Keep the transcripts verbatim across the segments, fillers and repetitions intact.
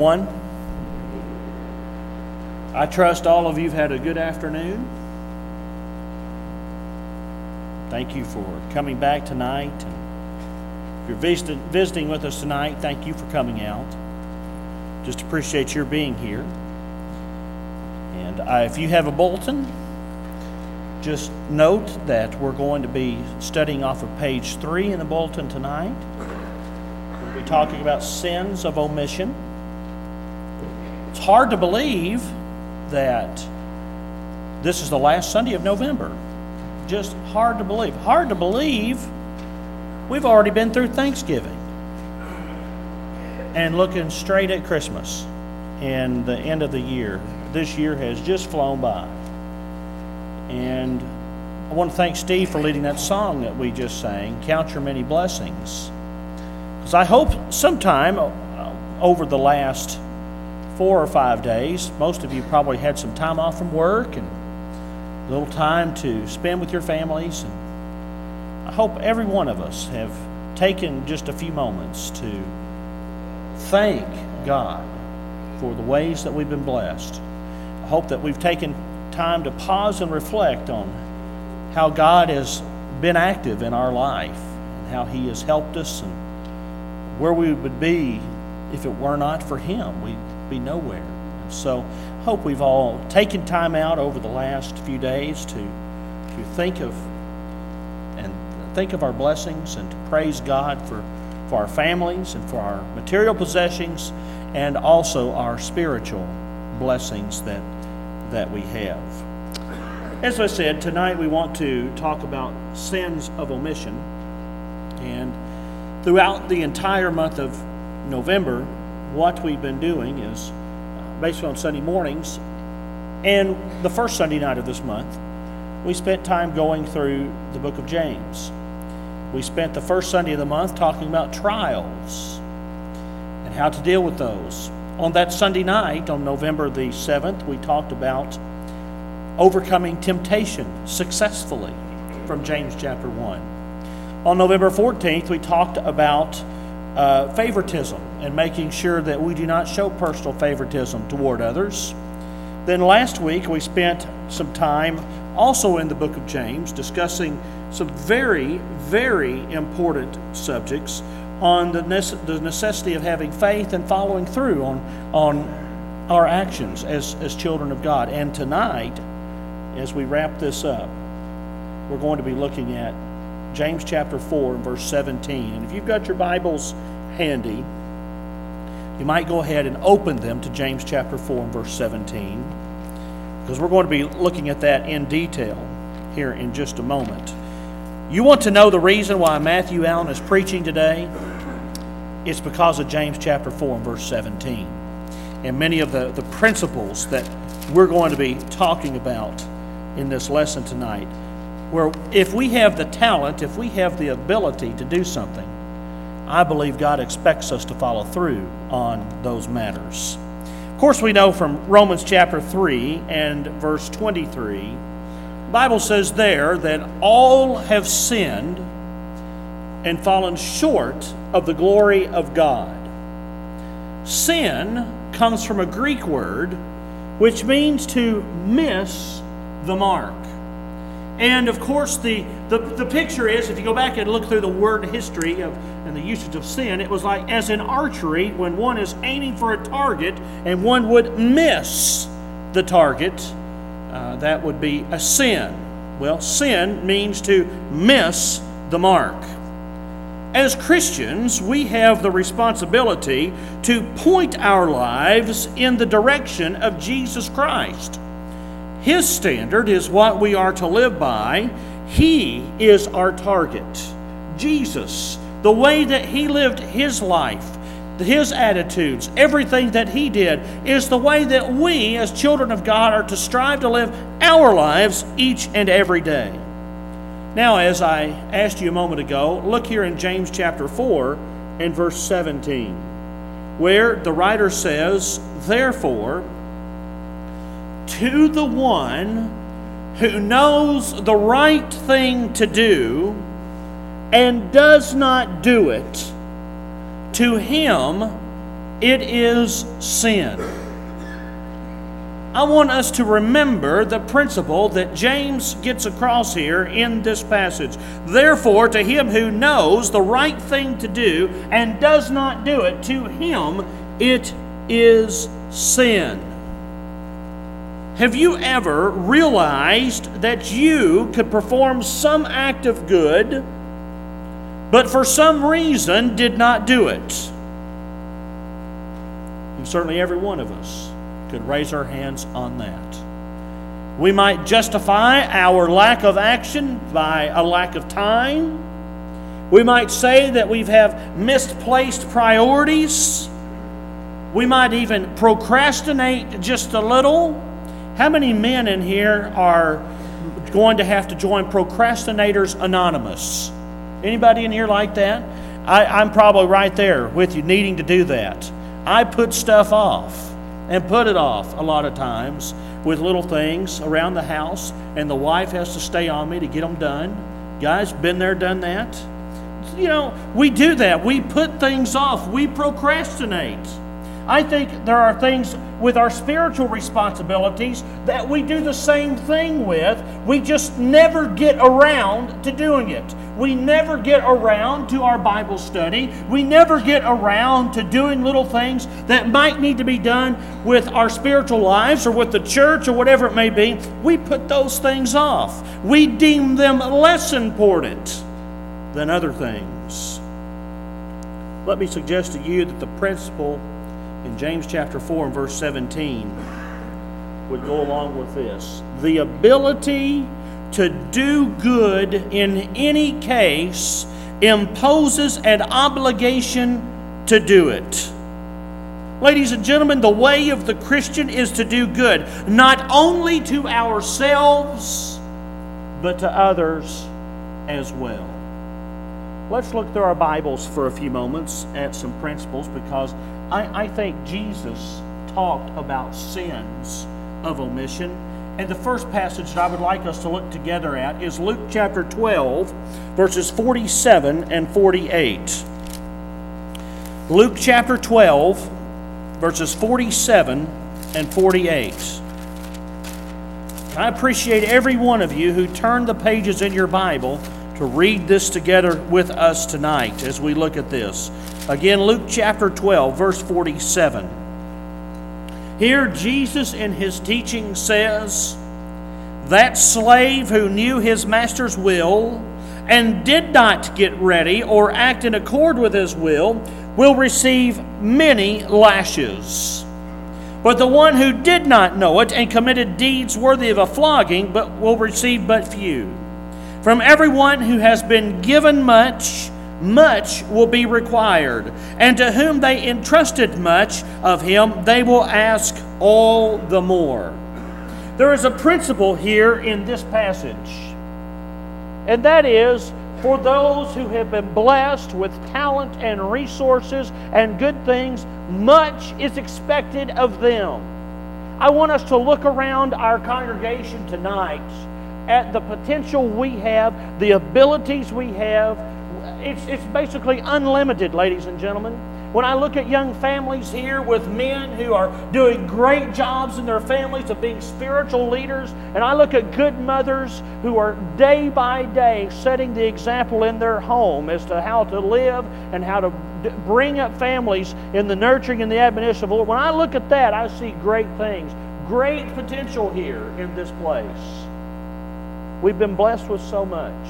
everyone. I trust all of you have had a good afternoon. Thank you for coming back tonight. If you're visiting, visiting with us tonight, thank you for coming out. Just appreciate your being here. And I, if you have a bulletin, just note that we're going to be studying off of page three in the bulletin tonight. We'll be talking about sins of omission. It's hard to believe that this is the last Sunday of November. Just hard to believe. Hard to believe we've already been through Thanksgiving and looking straight at Christmas and the end of the year. This year has just flown by. And I want to thank Steve for leading that song that we just sang, Count Your Many Blessings. Because I hope sometime over the last four or five days, most of you probably had some time off from work and a little time to spend with your families. And I hope every one of us have taken just a few moments to thank God for the ways that we've been blessed. I hope that we've taken time to pause and reflect on how God has been active in our life and how He has helped us and where we would be if it were not for Him. We'd be nowhere. And so I hope we've all taken time out over the last few days to to think of and think of our blessings and to praise God for, for our families and for our material possessions and also our spiritual blessings that that we have. As I said, tonight we want to talk about sins of omission. And throughout the entire month of November, what we've been doing is, basically on Sunday mornings, and the first Sunday night of this month, we spent time going through the book of James. We spent the first Sunday of the month talking about trials and how to deal with those. On that Sunday night, on November the seventh, we talked about overcoming temptation successfully from James chapter one. On November fourteenth, we talked about uh, favoritism and making sure that we do not show personal favoritism toward others. Then last week, we spent some time also in the book of James discussing some very, very important subjects on the necessity of having faith and following through on, on our actions as, as children of God. And tonight, as we wrap this up, we're going to be looking at James chapter four and verse seventeen. And if you've got your Bibles handy, you might go ahead and open them to James chapter four and verse seventeen, because we're going to be looking at that in detail here in just a moment. You want to know the reason why Matthew Allen is preaching today? It's because of James chapter four and verse seventeen. And many of the, the principles that we're going to be talking about in this lesson tonight, where if we have the talent, if we have the ability to do something, I believe God expects us to follow through on those matters. Of course, we know from Romans chapter three and verse twenty-three, the Bible says there that all have sinned and fallen short of the glory of God. Sin comes from a Greek word which means to miss the mark. And of course, the, the, the picture is, if you go back and look through the word history of and the usage of sin, it was like as in archery, when one is aiming for a target and one would miss the target, uh, that would be a sin. Well, sin means to miss the mark. As Christians, we have the responsibility to point our lives in the direction of Jesus Christ. His standard is what we are to live by. He is our target. Jesus, the way that He lived His life, His attitudes, everything that He did, is the way that we as children of God are to strive to live our lives each and every day. Now, as I asked you a moment ago, look here in James chapter four and verse seventeen, where the writer says, "Therefore, to the one who knows the right thing to do and does not do it, to him it is sin. I want us to remember the principle that James gets across here in this passage. Therefore, to him who knows the right thing to do and does not do it, to him it is sin. Have you ever realized that you could perform some act of good, but for some reason did not do it? And certainly every one of us could raise our hands on that. We might justify our lack of action by a lack of time. We might say that we have misplaced priorities. We might even procrastinate just a little. How many men in here are going to have to join Procrastinators Anonymous? Anybody in here like that? I, I'm probably right there with you, needing to do that. I put stuff off and put it off a lot of times with little things around the house, and the wife has to stay on me to get them done. Guys, been there, done that? You know, we do that. We put things off. We procrastinate. I think there are things with our spiritual responsibilities that we do the same thing with. We just never get around to doing it. We never get around to our Bible study. We never get around to doing little things that might need to be done with our spiritual lives or with the church or whatever it may be. We put those things off. We deem them less important than other things. Let me suggest to you that the principle in James chapter four and verse seventeen would go along with this. The ability to do good in any case imposes an obligation to do it. Ladies and gentlemen, the way of the Christian is to do good, not only to ourselves, but to others as well. Let's look through our Bibles for a few moments at some principles, because I, I think Jesus talked about sins of omission. And the first passage that I would like us to look together at is Luke chapter twelve, verses forty-seven and forty-eight. Luke chapter twelve, verses forty-seven and forty-eight. I appreciate every one of you who turned the pages in your Bible to read this together with us tonight as we look at this. Again, Luke chapter twelve, verse forty-seven. Here Jesus in his teaching says, "That slave who knew his master's will and did not get ready or act in accord with his will will receive many lashes. But the one who did not know it and committed deeds worthy of a flogging but will receive but few. From everyone who has been given much, much will be required, and to whom they entrusted much of him, they will ask all the more." There is a principle here in this passage, and that is for those who have been blessed with talent and resources and good things, much is expected of them. I want us to look around our congregation tonight at the potential we have, the abilities we have. It's, it's basically unlimited, ladies and gentlemen. When I look at young families here with men who are doing great jobs in their families of being spiritual leaders, and I look at good mothers who are day by day setting the example in their home as to how to live and how to bring up families in the nurturing and the admonition of the Lord. When I look at that, I see great things, great potential here in this place. We've been blessed with so much.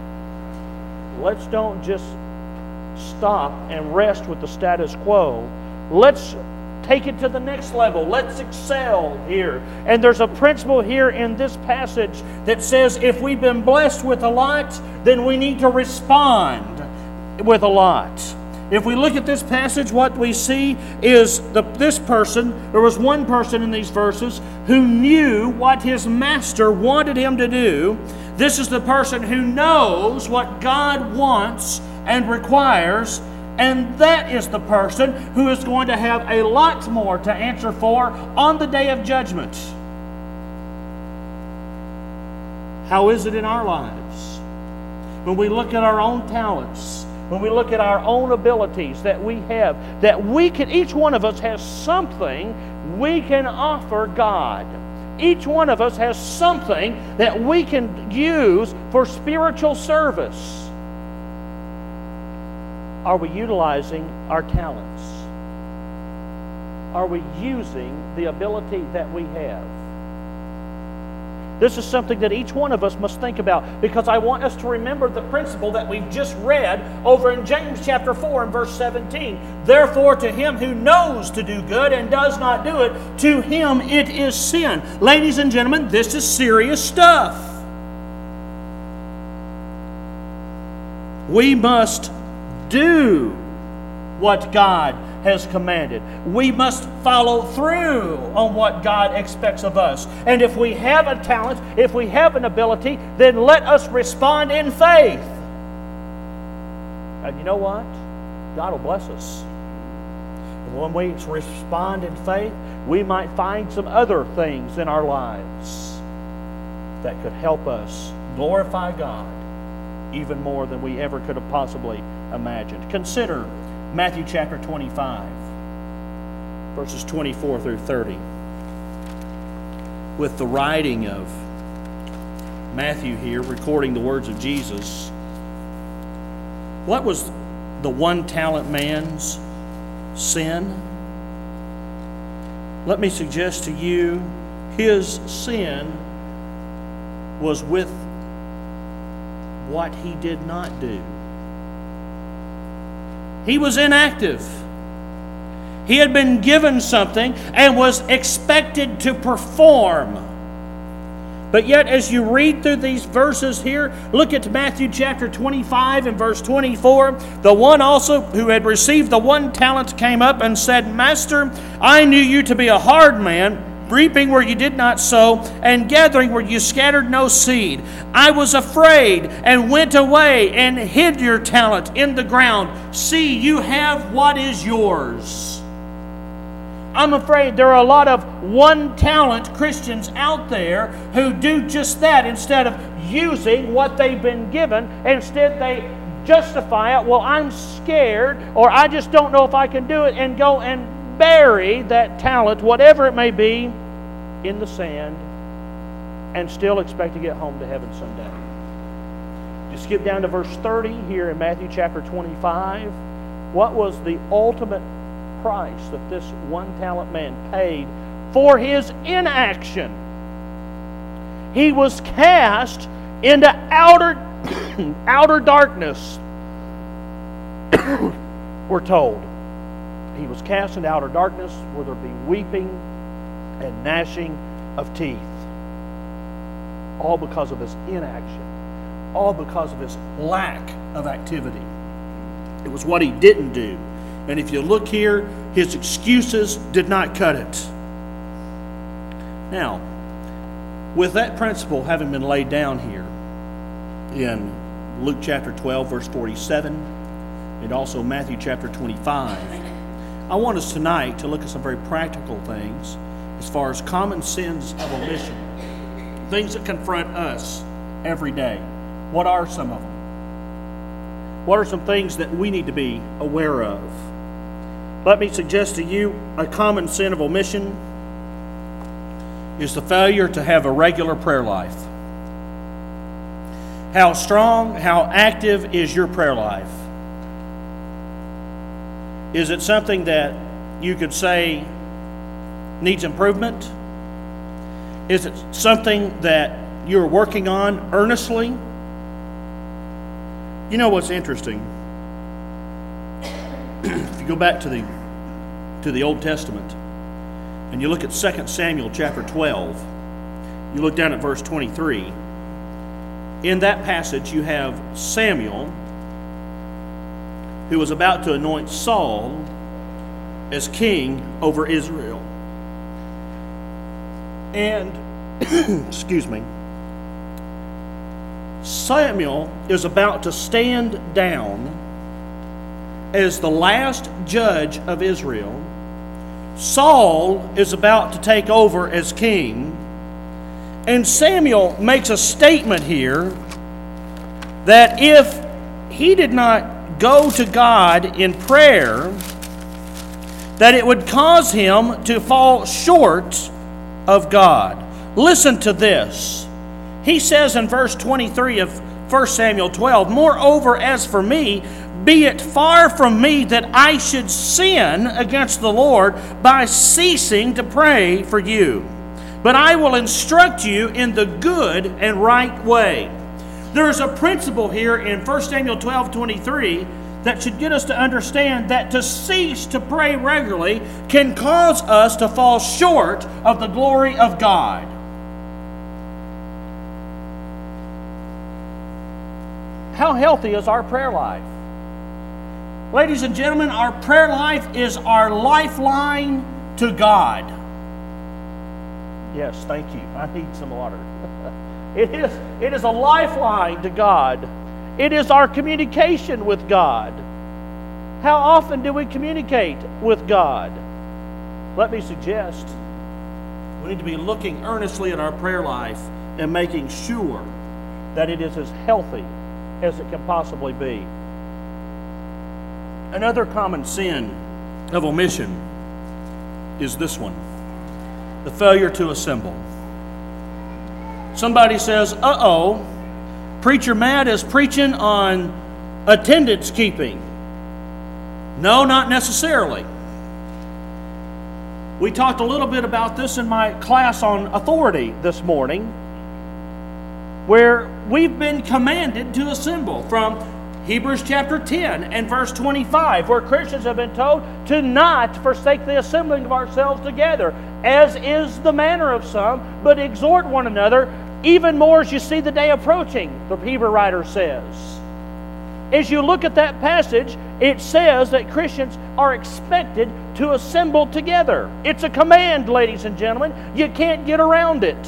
Let's don't just stop and rest with the status quo. Let's take it to the next level. Let's excel here. And there's a principle here in this passage that says if we've been blessed with a lot, then we need to respond with a lot. If we look at this passage, what we see is the, this person, there was one person in these verses who knew what his master wanted him to do. This is the person who knows what God wants and requires, and that is the person who is going to have a lot more to answer for on the day of judgment. How is it in our lives? When we look at our own talents, when we look at our own abilities that we have, that we can, each one of us has something we can offer God. Each one of us has something that we can use for spiritual service. Are we utilizing our talents? Are we using the ability that we have? This is something that each one of us must think about, because I want us to remember the principle that we've just read over in James chapter four and verse seventeen. Therefore, to him who knows to do good and does not do it, to him it is sin. Ladies and gentlemen, this is serious stuff. We must do what God has commanded. We must follow through on what God expects of us. And if we have a talent, if we have an ability, then let us respond in faith. And you know what? God will bless us. And when we respond in faith, we might find some other things in our lives that could help us glorify God even more than we ever could have possibly imagined. Consider Matthew chapter twenty-five, verses twenty-four through thirty. With the writing of Matthew here, recording the words of Jesus, what was the one talent man's sin? Let me suggest to you, his sin was with what he did not do. He was inactive. He had been given something and was expected to perform. But yet, as you read through these verses here, look at Matthew chapter twenty-five and verse twenty-four. The one also who had received the one talent came up and said, Master, I knew you to be a hard man, reaping where you did not sow, and gathering where you scattered no seed. I was afraid and went away and hid your talent in the ground. See, you have what is yours. I'm afraid there are a lot of one-talent Christians out there who do just that. Instead of using what they've been given, instead they justify it. Well, I'm scared, or I just don't know if I can do it, and go and bury that talent, whatever it may be, in the sand, and still expect to get home to heaven someday. You skip down to verse thirty here in Matthew chapter twenty-five. What was the ultimate price that this one talent man paid for his inaction? He was cast into outer, outer darkness, we're told. He was cast into outer darkness where there be weeping and gnashing of teeth. All because of his inaction. All because of his lack of activity. It was what he didn't do. And if you look here, his excuses did not cut it. Now, with that principle having been laid down here in Luke chapter twelve, verse forty-seven, and also Matthew chapter twenty-five, I want us tonight to look at some very practical things as far as common sins of omission, things that confront us every day. What are some of them? What are some things that we need to be aware of? Let me suggest to you a common sin of omission is the failure to have a regular prayer life. How strong, how active is your prayer life? Is it something that you could say needs improvement? Is it something that you're working on earnestly? You know what's interesting? If you go back to the to the Old Testament and you look at Second Samuel chapter twelve, you look down at verse twenty-three. In that passage you have Samuel, who was about to anoint Saul as king over Israel. And, excuse me, Samuel is about to stand down as the last judge of Israel. Saul is about to take over as king. And Samuel makes a statement here that if he did not go to God in prayer, that it would cause him to fall short of God. Listen to this. He says in verse twenty-three of First Samuel twelve, "Moreover, as for me, be it far from me that I should sin against the Lord by ceasing to pray for you. But I will instruct you in the good and right way." There is a principle here in First Samuel twelve twenty-three that should get us to understand that to cease to pray regularly can cause us to fall short of the glory of God. How healthy is our prayer life? Ladies and gentlemen, our prayer life is our lifeline to God. Yes, thank you. I need some water. It is, it is a lifeline to God. It is our communication with God. How often do we communicate with God? Let me suggest we need to be looking earnestly at our prayer life and making sure that it is as healthy as it can possibly be. Another common sin of omission is this one: the failure to assemble. Somebody says, uh-oh, Preacher Matt is preaching on attendance keeping. No, not necessarily. We talked a little bit about this in my class on authority this morning, where we've been commanded to assemble from Hebrews chapter ten and verse twenty-five, where Christians have been told to not forsake the assembling of ourselves together, as is the manner of some, but exhort one another, even more as you see the day approaching, the Hebrew writer says. As you look at that passage, it says that Christians are expected to assemble together. It's a command, ladies and gentlemen. You can't get around it.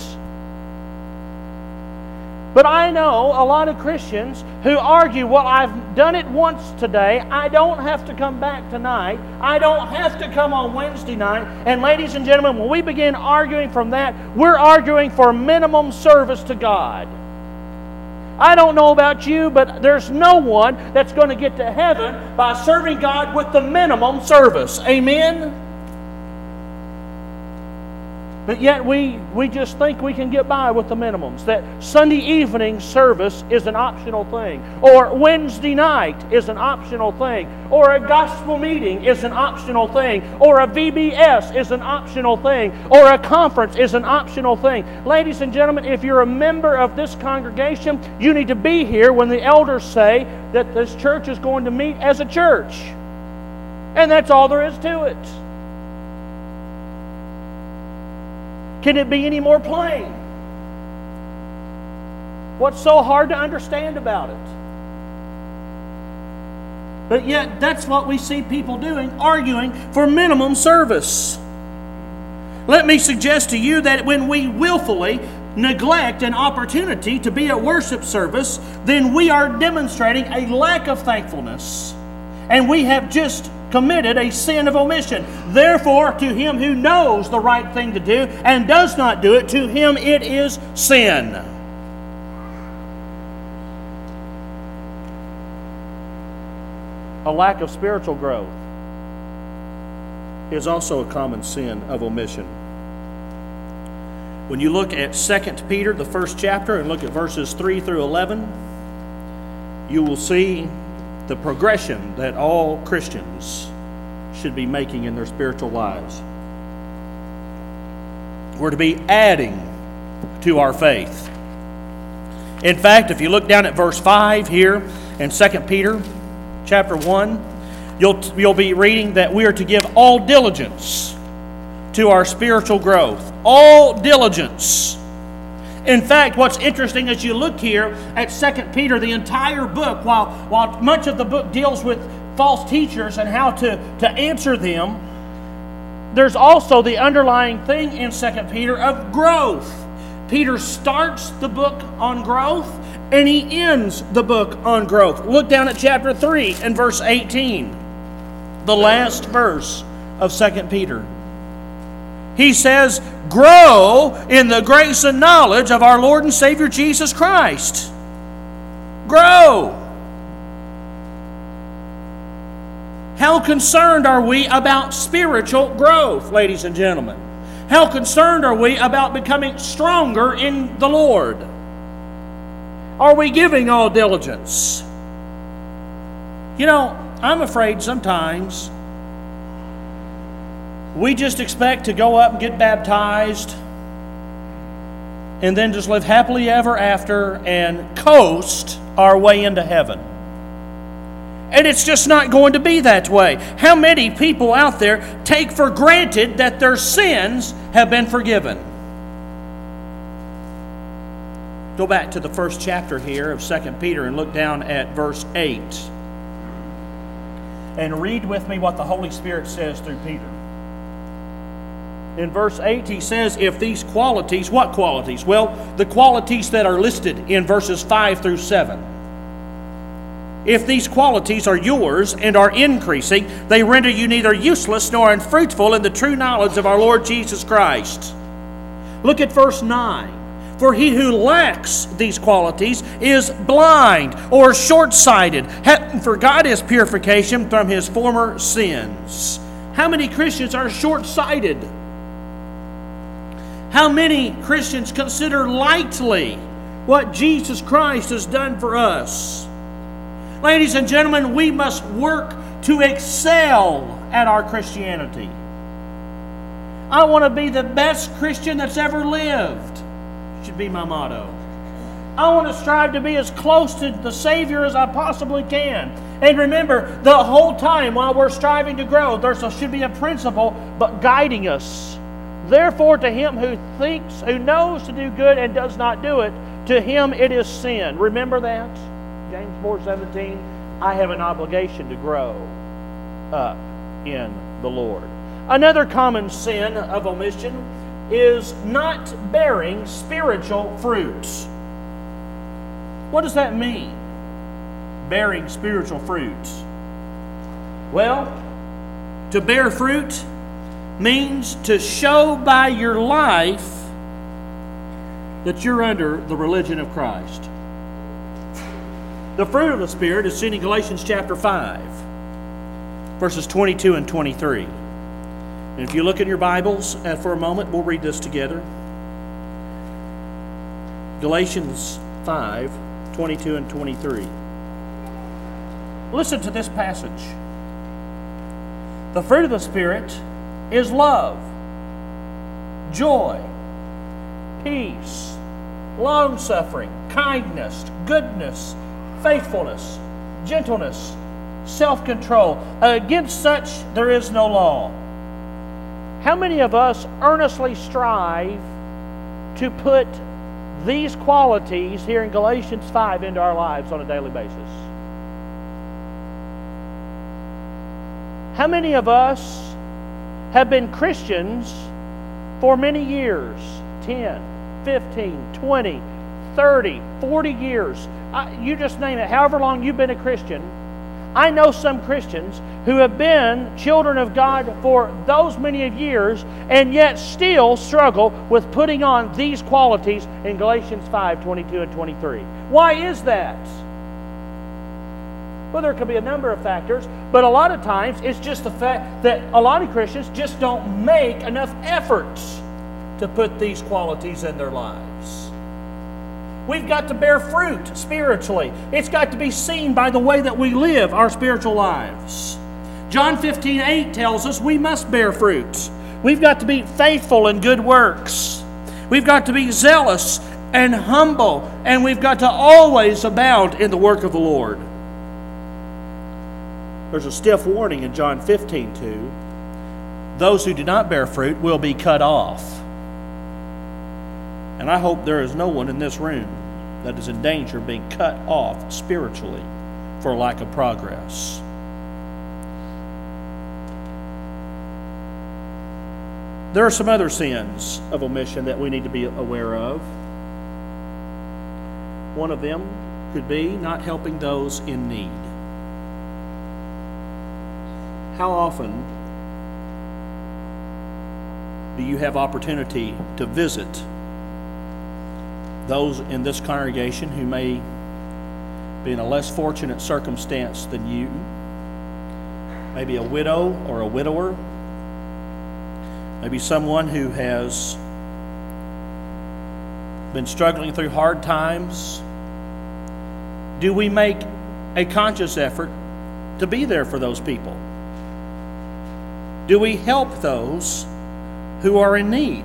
But I know a lot of Christians who argue, well, I've done it once today. I don't have to come back tonight. I don't have to come on Wednesday night. And ladies and gentlemen, when we begin arguing from that, we're arguing for minimum service to God. I don't know about you, but there's no one that's going to get to heaven by serving God with the minimum service. Amen? But yet we, we just think we can get by with the minimums. That Sunday evening service is an optional thing. Or Wednesday night is an optional thing. Or a gospel meeting is an optional thing. Or a V B S is an optional thing. Or a conference is an optional thing. Ladies and gentlemen, if you're a member of this congregation, you need to be here when the elders say that this church is going to meet as a church. And that's all there is to it. Can it be any more plain? What's so hard to understand about it? But yet, that's what we see people doing, arguing for minimum service. Let me suggest to you that when we willfully neglect an opportunity to be at worship service, then we are demonstrating a lack of thankfulness. And we have just committed a sin of omission. Therefore, to him who knows the right thing to do and does not do it, to him it is sin. A lack of spiritual growth is also a common sin of omission. When you look at Second Peter, the first chapter, and look at verses three through eleven, you will see the progression that all Christians should be making in their spiritual lives. We're to be adding to our faith. In fact, if you look down at verse five here in Second Peter chapter one, you'll, you'll be reading that we are to give all diligence to our spiritual growth. All diligence. In fact, what's interesting as you look here at Second Peter, the entire book, while, while much of the book deals with false teachers and how to, to answer them, there's also the underlying thing in Second Peter of growth. Peter starts the book on growth and he ends the book on growth. Look down at chapter three and verse eighteen, the last verse of Second Peter. He says, grow in the grace and knowledge of our Lord and Savior Jesus Christ. Grow. How concerned are we about spiritual growth, ladies and gentlemen? How concerned are we about becoming stronger in the Lord? Are we giving all diligence? You know, I'm afraid sometimes we just expect to go up and get baptized and then just live happily ever after and coast our way into heaven. And it's just not going to be that way. How many people out there take for granted that their sins have been forgiven? Go back to the first chapter here of Second Peter and look down at verse eight. And read with me what the Holy Spirit says through Peter. In verse eight, he says, if these qualities, what qualities? Well, the qualities that are listed in verses five through seven. If these qualities are yours and are increasing, they render you neither useless nor unfruitful in the true knowledge of our Lord Jesus Christ. Look at verse nine. For he who lacks these qualities is blind or short-sighted, having forgot his purification from his former sins. How many Christians are short-sighted? How many Christians consider lightly what Jesus Christ has done for us? Ladies and gentlemen, we must work to excel at our Christianity. I want to be the best Christian that's ever lived. Should be my motto. I want to strive to be as close to the Savior as I possibly can. And remember, the whole time while we're striving to grow, there should be a principle but guiding us. Therefore, to him who thinks, who knows to do good and does not do it, to him it is sin. Remember that? James four seventeen. I have an obligation to grow up in the Lord. Another common sin of omission is not bearing spiritual fruits. What does that mean? Bearing spiritual fruits. Well, to bear fruit means to show by your life that you're under the religion of Christ. The fruit of the Spirit is seen in Galatians chapter five, verses twenty-two and twenty-three. And if you look in your Bibles uh, for a moment, we'll read this together. Galatians five, twenty-two and twenty-three. Listen to this passage. The fruit of the Spirit is love, joy, peace, long-suffering, kindness, goodness, faithfulness, gentleness, self-control. Against such there is no law. How many of us earnestly strive to put these qualities here in Galatians five into our lives on a daily basis? How many of us have been Christians for many years? ten, fifteen, twenty, thirty, forty years. I, you just name it. However long you've been a Christian. I know some Christians who have been children of God for those many of years and yet still struggle with putting on these qualities in Galatians five, twenty-two and twenty-three. Why is that? Well, there could be a number of factors, but a lot of times it's just the fact that a lot of Christians just don't make enough efforts to put these qualities in their lives. We've got to bear fruit spiritually. It's got to be seen by the way that we live our spiritual lives. John fifteen eight tells us we must bear fruit. We've got to be faithful in good works. We've got to be zealous and humble, and we've got to always abound in the work of the Lord. There's a stiff warning in John fifteen two. Those who do not bear fruit will be cut off. And I hope there is no one in this room that is in danger of being cut off spiritually for lack of progress. There are some other sins of omission that we need to be aware of. One of them could be not helping those in need. How often do you have opportunity to visit those in this congregation who may be in a less fortunate circumstance than you, maybe a widow or a widower, maybe someone who has been struggling through hard times, do we make a conscious effort to be there for those people? Do we help those who are in need?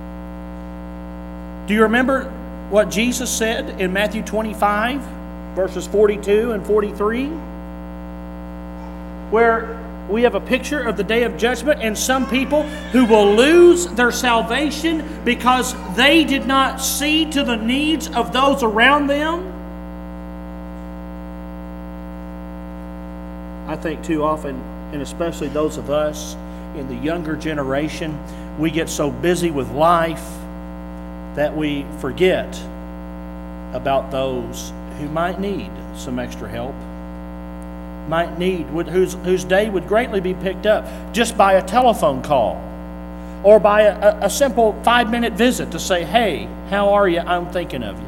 Do you remember what Jesus said in Matthew twenty-five, verses forty-two and forty-three? Where we have a picture of the day of judgment and some people who will lose their salvation because they did not see to the needs of those around them. I think too often, and especially those of us in the younger generation, we get so busy with life that we forget about those who might need some extra help, might need, whose, whose day would greatly be picked up just by a telephone call or by a, a simple five-minute visit to say, hey, how are you? I'm thinking of you.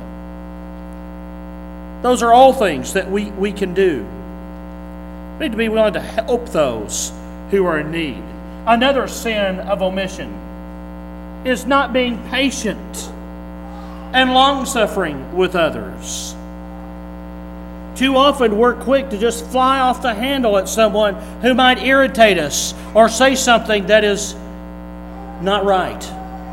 Those are all things that we, we can do. We need to be willing to help those who are in need. Another sin of omission is not being patient and long-suffering with others. Too often we're quick to just fly off the handle at someone who might irritate us or say something that is not right.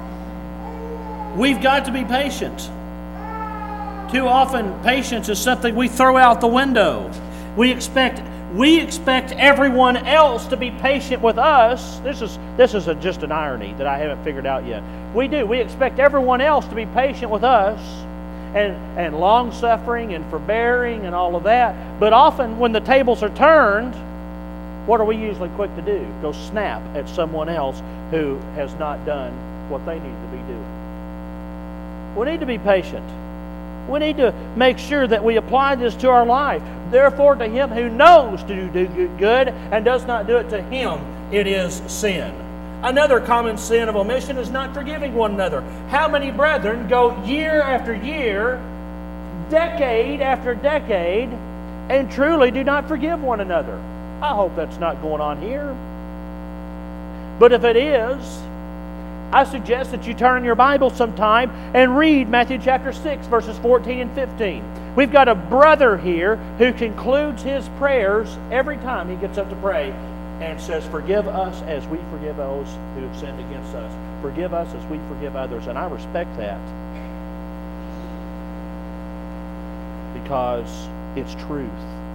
We've got to be patient. Too often patience is something we throw out the window. We expect we expect everyone else to be patient with us. This is this is a, just an irony that I haven't figured out yet. We do. We expect everyone else to be patient with us. And, and long-suffering and forbearing and all of that. But often when the tables are turned, what are we usually quick to do? Go snap at someone else who has not done what they need to be doing. We need to be patient. We need to make sure that we apply this to our life. Therefore, to him who knows to do good and does not do it, to him it is sin. Another common sin of omission is not forgiving one another. How many brethren go year after year, decade after decade, and truly do not forgive one another? I hope that's not going on here. But if it is, I suggest that you turn your Bible sometime and read Matthew chapter six, verses fourteen and fifteen. We've got a brother here who concludes his prayers every time he gets up to pray and says, forgive us as we forgive those who have sinned against us. Forgive us as we forgive others. And I respect that because it's truth.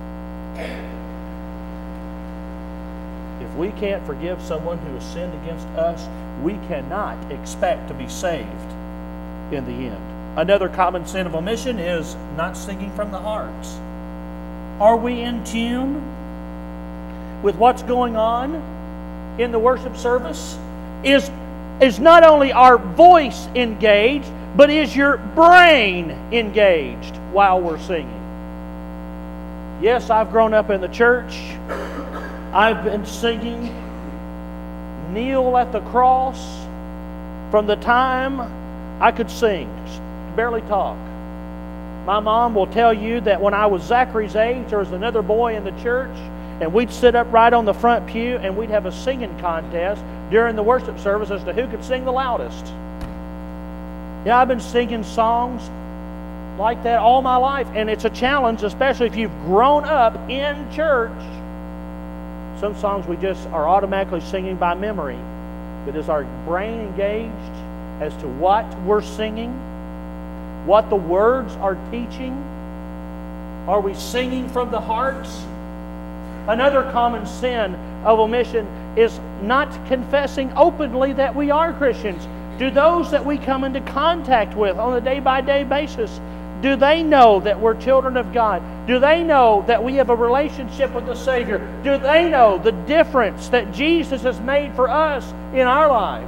If we can't forgive someone who has sinned against us, we cannot expect to be saved in the end. Another common sin of omission is not singing from the heart. Are we in tune with what's going on in the worship service? Is, is not only our voice engaged, but is your brain engaged while we're singing? Yes, I've grown up in the church. I've been singing Kneel at the Cross from the time I could sing, barely talk. My mom will tell you that when I was Zachary's age, there was another boy in the church, and we'd sit up right on the front pew and we'd have a singing contest during the worship service as to who could sing the loudest. Yeah, I've been singing songs like that all my life, and it's a challenge, especially if you've grown up in church. Some songs we just are automatically singing by memory, but is our brain engaged as to what we're singing, what the words are teaching? Are we singing from the heart? Another common sin of omission is not confessing openly that we are Christians. Do those that we come into contact with on a day-by-day basis, do they know that we're children of God? Do they know that we have a relationship with the Savior? Do they know the difference that Jesus has made for us in our life?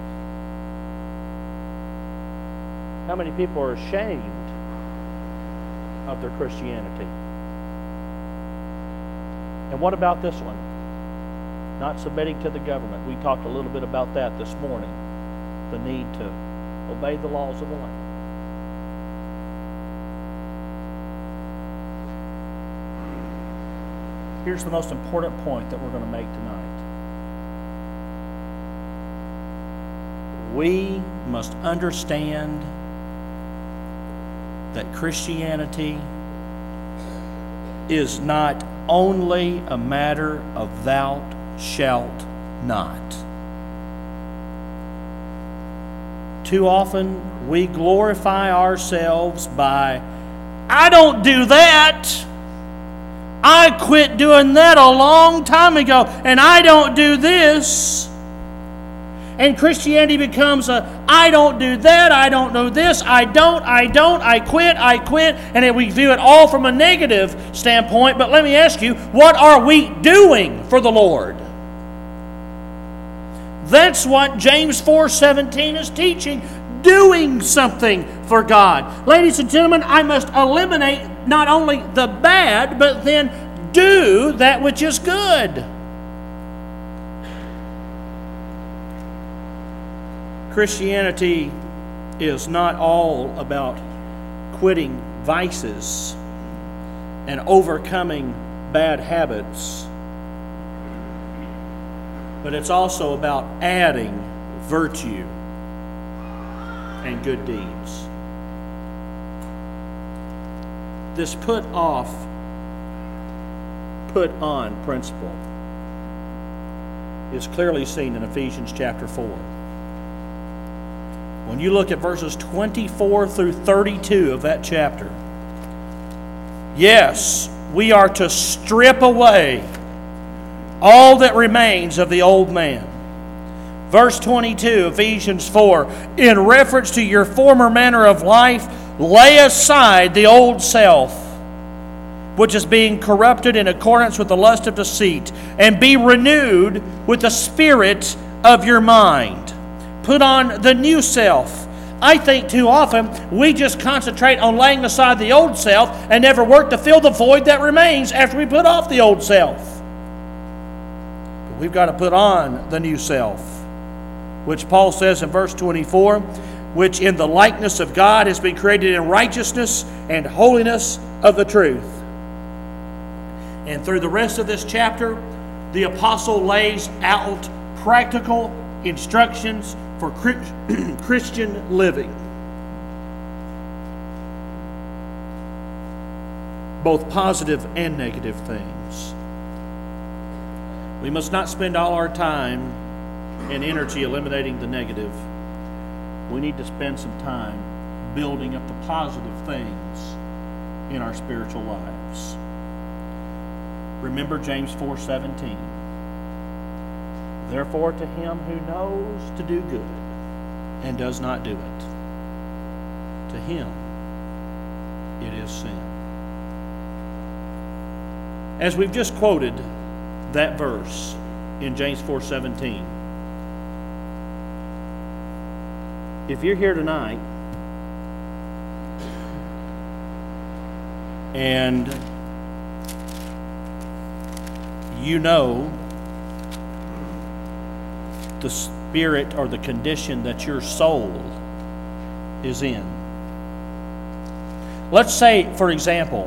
How many people are ashamed of their Christianity? And what about this one? Not submitting to the government. We talked a little bit about that this morning. The need to obey the laws of the land. here's the most important point that we're going to make tonight. We must understand that Christianity is not only a matter of thou shalt not. Too often we glorify ourselves by, I don't do that. I quit doing that a long time ago, and I don't do this. And Christianity becomes a, I don't do that, I don't do this, I don't, I don't, I quit, I quit. And we view it all from a negative standpoint. But let me ask you, what are we doing for the Lord? That's what James four seventeen is teaching. Doing something for God. Ladies and gentlemen, I must eliminate not only the bad, but then do that which is good. Christianity is not all about quitting vices and overcoming bad habits, but it's also about adding virtue and good deeds. This put off, put on principle is clearly seen in Ephesians chapter four. When you look at verses twenty-four through thirty-two of that chapter, yes, we are to strip away all that remains of the old man. Verse twenty-two, Ephesians four, in reference to your former manner of life, lay aside the old self, which is being corrupted in accordance with the lust of deceit, and be renewed with the spirit of your mind. Put on the new self. I think too often we just concentrate on laying aside the old self and never work to fill the void that remains after we put off the old self. But we've got to put on the new self, which Paul says in verse twenty-four, which in the likeness of God has been created in righteousness and holiness of the truth. And through the rest of this chapter, the apostle lays out practical instructions for Christian living. Both positive and negative things. We must not spend all our time and energy eliminating the negative. We need to spend some time building up the positive things in our spiritual lives. Remember James four seventeen. Therefore, to him who knows to do good and does not do it, to him it is sin. As we've just quoted that verse in James four seventeen, if you're here tonight and you know the spirit or the condition that your soul is in. Let's say, for example,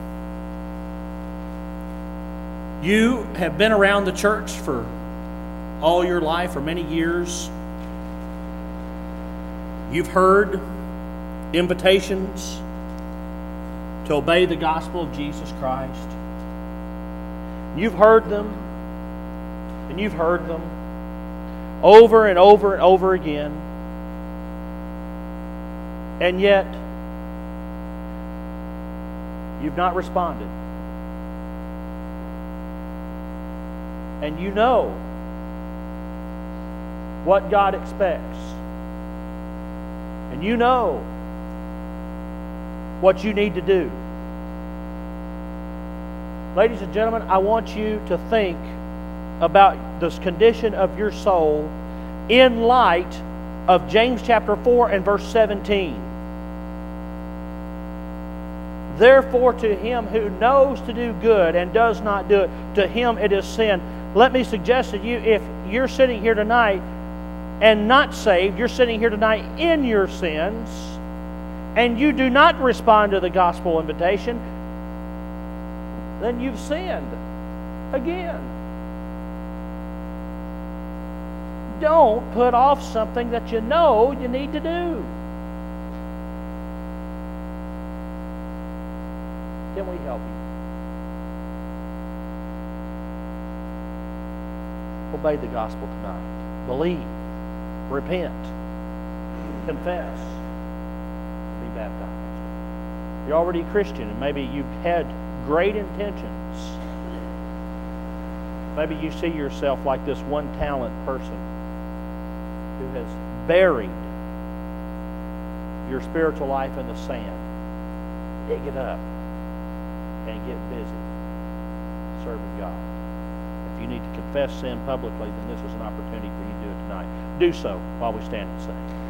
you have been around the church for all your life, for many years. You've heard invitations to obey the gospel of Jesus Christ. You've heard them, and you've heard them over and over and over again. And yet, you've not responded. And you know what God expects. And you know what you need to do. Ladies and gentlemen, I want you to think about this condition of your soul in light of James chapter four and verse seventeen. Therefore, to him who knows to do good and does not do it, to him it is sin. Let me suggest to you, if you're sitting here tonight and not saved, you're sitting here tonight in your sins, and you do not respond to the gospel invitation, then you've sinned. again. Don't put off something that you know you need to do. Can we help you? Obey the gospel tonight. Believe. Repent. Confess. Be baptized. You're already a Christian, and maybe you've had great intentions. Maybe you see yourself like this one-talent person who has buried your spiritual life in the sand. Dig it up and get busy serving God. If you need to confess sin publicly, then this is an opportunity for you to do it tonight. Do so while we stand and sing.